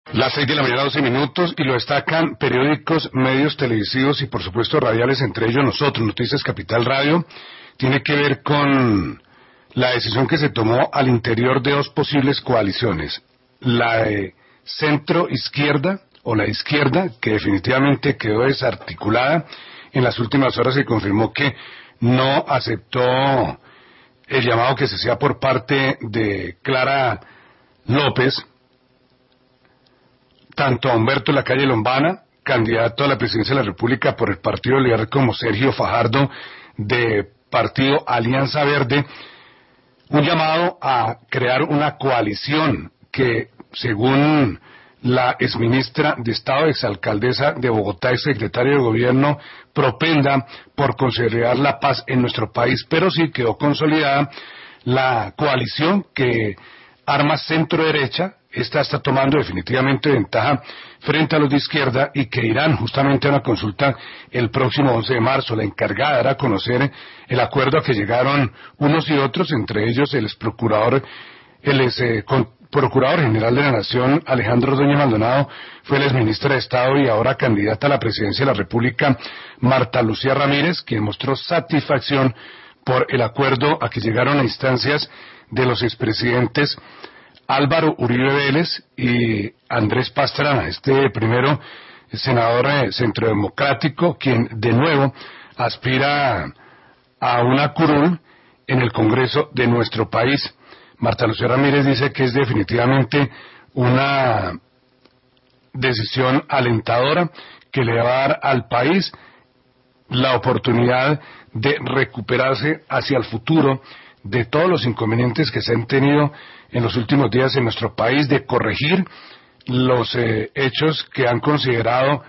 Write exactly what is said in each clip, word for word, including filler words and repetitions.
Las seis de la mañana, doce minutos, y lo destacan periódicos, medios televisivos y por supuesto radiales, entre ellos nosotros. Noticias Capital Radio tiene que ver con la decisión que se tomó al interior de dos posibles coaliciones, la de centro izquierda o la izquierda, que definitivamente quedó desarticulada. En las últimas horas se confirmó que no aceptó el llamado que se hacía por parte de Clara López, tanto a Humberto Lacalle Lombana, candidato a la presidencia de la República por el Partido Liberal, como Sergio Fajardo, de Partido Alianza Verde, un llamado a crear una coalición que, según la exministra de Estado, exalcaldesa de Bogotá y secretaria de Gobierno, propenda por consolidar la paz en nuestro país, pero sí quedó consolidada la coalición que arma centro-derecha. Esta está tomando definitivamente ventaja frente a los de izquierda y que irán justamente a una consulta el próximo once de marzo. La encargada era conocer el acuerdo a que llegaron unos y otros, entre ellos el ex procurador, el ex eh, procurador general de la Nación, Alejandro Ordóñez Maldonado, fue la exministra de Estado y ahora candidata a la presidencia de la República, Marta Lucía Ramírez, quien mostró satisfacción por el acuerdo a que llegaron a instancias de los expresidentes Álvaro Uribe Vélez y Andrés Pastrana, este primero senador eh, centrodemocrático, quien de nuevo aspira a una curul en el Congreso de nuestro país. Marta Lucía Ramírez dice que es definitivamente una decisión alentadora que le va a dar al país la oportunidad de recuperarse hacia el futuro de todos los inconvenientes que se han tenido en los últimos días en nuestro país, de corregir los eh, hechos que han considerado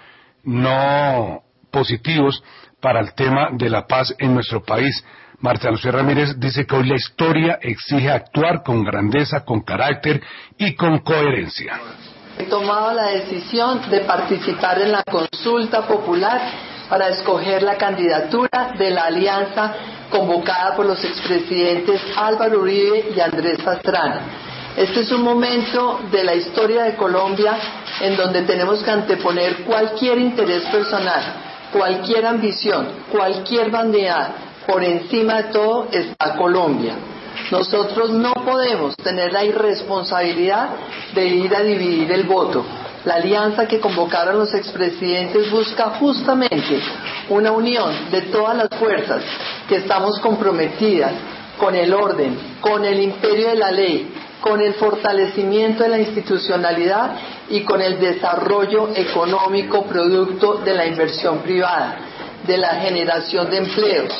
no positivos para el tema de la paz en nuestro país. Marta Lucía Ramírez dice que hoy la historia exige actuar con grandeza, con carácter y con coherencia. He tomado la decisión de participar en la consulta popular para escoger la candidatura de la alianza convocada por los expresidentes Álvaro Uribe y Andrés Pastrana. Este es un momento de la historia de Colombia en donde tenemos que anteponer cualquier interés personal, cualquier ambición, cualquier bandera. Por encima de todo está Colombia. Nosotros no podemos tener la irresponsabilidad de ir a dividir el voto. La alianza que convocaron los expresidentes busca justamente una unión de todas las fuerzas que estamos comprometidas con el orden, con el imperio de la ley, con el fortalecimiento de la institucionalidad y con el desarrollo económico producto de la inversión privada, de la generación de empleos,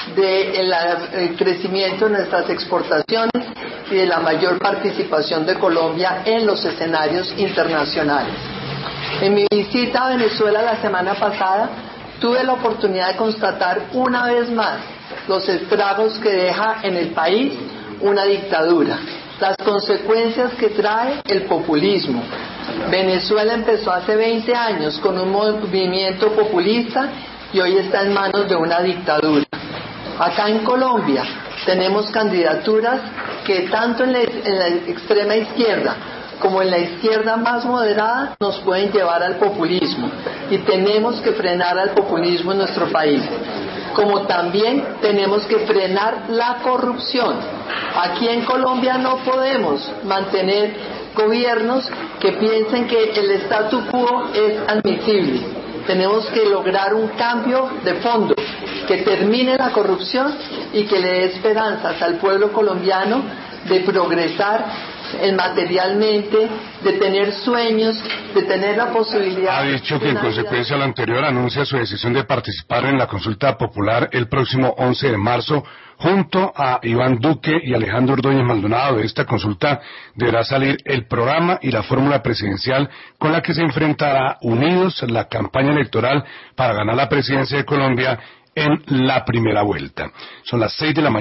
del crecimiento de nuestras exportaciones y de la mayor participación de Colombia en los escenarios internacionales. En mi visita a Venezuela la semana pasada, tuve la oportunidad de constatar una vez más los estragos que deja en el país una dictadura, las consecuencias que trae el populismo. Venezuela empezó hace veinte años con un movimiento populista y hoy está en manos de una dictadura. Acá en Colombia tenemos candidaturas que tanto en la, en la extrema izquierda como en la izquierda más moderada nos pueden llevar al populismo, y tenemos que frenar al populismo en nuestro país, como también tenemos que frenar la corrupción. Aquí en Colombia no podemos mantener gobiernos que piensen que el statu quo es admisible. Tenemos que lograr un cambio de fondo que termine la corrupción y que le dé esperanzas al pueblo colombiano de progresar en materialmente, de tener sueños, de tener la posibilidad... Ha dicho que en consecuencia a lo anterior anuncia su decisión de participar en la consulta popular el próximo once de marzo junto a Iván Duque y Alejandro Ordóñez Maldonado. De esta consulta deberá salir el programa y la fórmula presidencial con la que se enfrentará unidos la campaña electoral para ganar la presidencia de Colombia en la primera vuelta. Son las seis de la mañana.